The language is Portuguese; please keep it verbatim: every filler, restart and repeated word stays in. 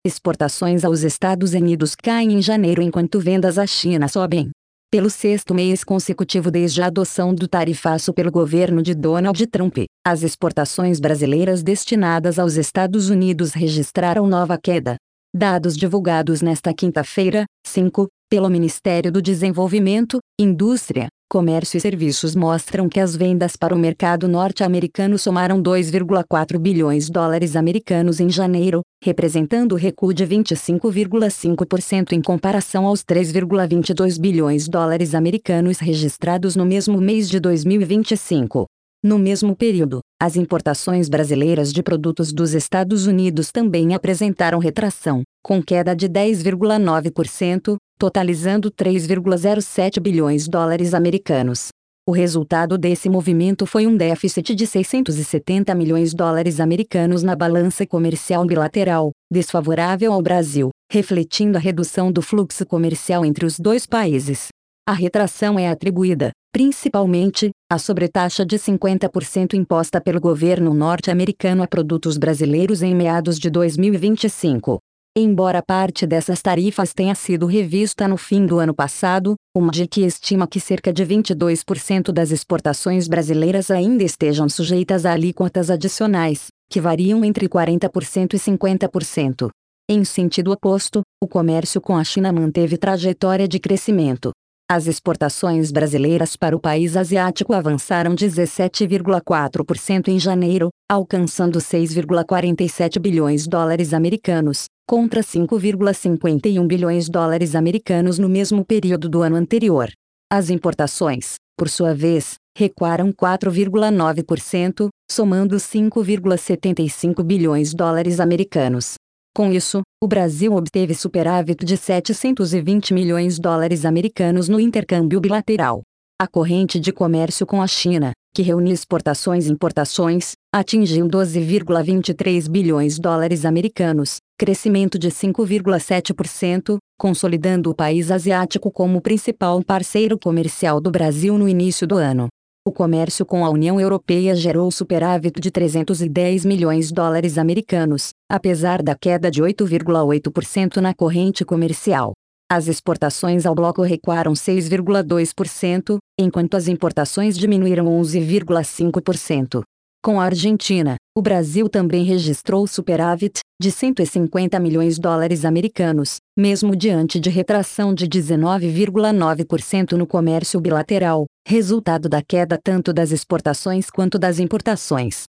Exportações aos Estados Unidos caem em janeiro enquanto vendas à China sobem. Pelo sexto mês consecutivo desde a adoção do tarifaço pelo governo de Donald Trump, as exportações brasileiras destinadas aos Estados Unidos registraram nova queda. Dados divulgados nesta quinta-feira, cinco, pelo Ministério do Desenvolvimento, Indústria, Comércio e Serviços mostram que as vendas para o mercado norte-americano somaram dois vírgula quatro bilhões de dólares americanos em janeiro, representando recuo de vinte e cinco vírgula cinco por cento em comparação aos três vírgula vinte e dois bilhões de dólares americanos registrados no mesmo mês de dois mil e vinte e cinco. No mesmo período, as importações brasileiras de produtos dos Estados Unidos também apresentaram retração, com queda de dez vírgula nove por cento, totalizando três vírgula zero sete bilhões de dólares americanos. O resultado desse movimento foi um déficit de seiscentos e setenta milhões de dólares americanos na balança comercial bilateral, desfavorável ao Brasil, refletindo a redução do fluxo comercial entre os dois países. A retração é atribuída, principalmente, à sobretaxa de cinquenta por cento imposta pelo governo norte-americano a produtos brasileiros em meados de dois mil e vinte e cinco. Embora parte dessas tarifas tenha sido revista no fim do ano passado, o M D I C estima que cerca de vinte e dois por cento das exportações brasileiras ainda estejam sujeitas a alíquotas adicionais, que variam entre quarenta por cento e cinquenta por cento. Em sentido oposto, o comércio com a China manteve trajetória de crescimento. As exportações brasileiras para o país asiático avançaram dezessete vírgula quatro por cento em janeiro, alcançando seis vírgula quarenta e sete bilhões de dólares americanos, contra cinco vírgula cinquenta e um bilhões de dólares americanos no mesmo período do ano anterior. As importações, por sua vez, recuaram quatro vírgula nove por cento, somando cinco vírgula setenta e cinco bilhões de dólares americanos. Com isso, o Brasil obteve superávit de setecentos e vinte milhões de dólares americanos no intercâmbio bilateral. A corrente de comércio com a China, que reúne exportações e importações, atingiu doze vírgula vinte e três bilhões de dólares americanos, crescimento de cinco vírgula sete por cento, consolidando o país asiático como o principal parceiro comercial do Brasil no início do ano. O comércio com a União Europeia gerou superávit de trezentos e dez milhões de dólares americanos, apesar da queda de oito vírgula oito por cento na corrente comercial. As exportações ao bloco recuaram seis vírgula dois por cento, enquanto as importações diminuíram onze vírgula cinco por cento. Com a Argentina, o Brasil também registrou superávit, de cento e cinquenta milhões de dólares americanos, mesmo diante de retração de dezenove vírgula nove por cento no comércio bilateral, resultado da queda tanto das exportações quanto das importações.